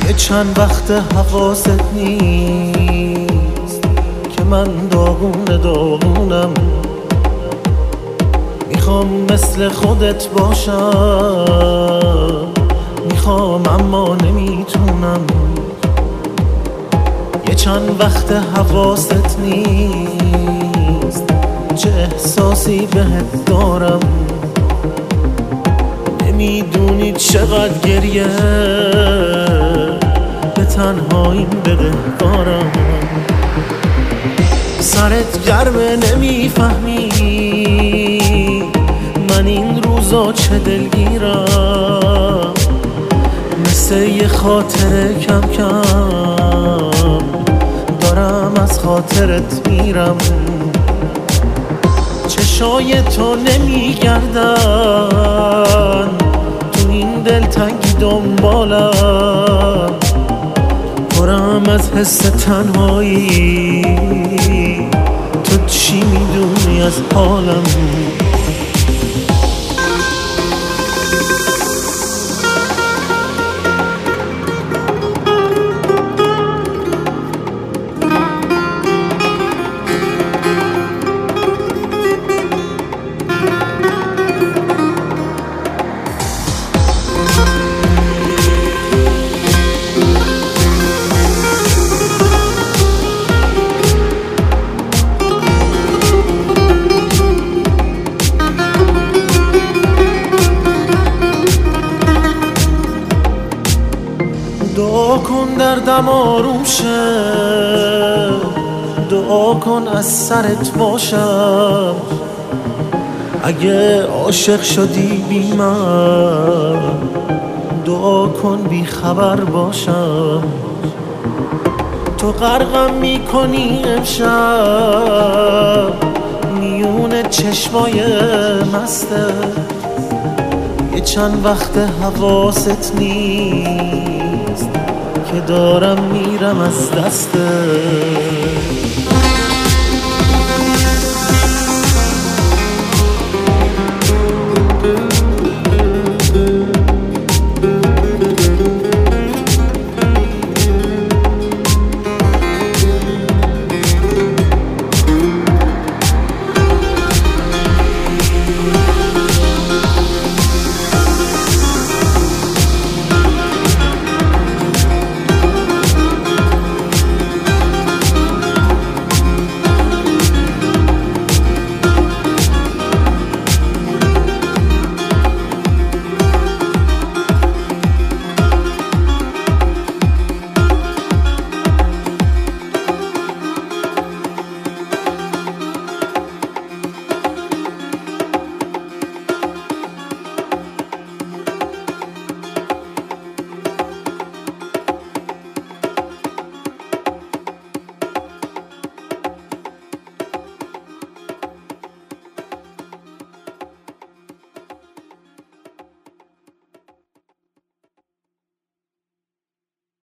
یه چند وقت حواست نیست که من داغونم، میخوام مثل خودت باشم، میخوام اما نمیتونم. یه چند وقت حواست نیست چه احساسی بهت دارم، نمیدونی چقدر گریه به تنهاییم بدهکارم. سرت گرمه نمیفهمی من این روزا چه دلگیرم، مثل یه خاطره کم کم دارم از خاطرت میرم. چشای تو نمیگردن تو این دلتنگی دنبالم، پرم از حس تنهایی، تو چی میدونی از حالم؟ دعا کن دردم آروم شه، دعا کن از سرت باشم. اگه عاشق شدی بی من، دعا کن بی خبر باشم. تو غرقم میکنی امشب میون چشمای مسته، یه چند وقت حواست نیست که دارم میرم از دسته.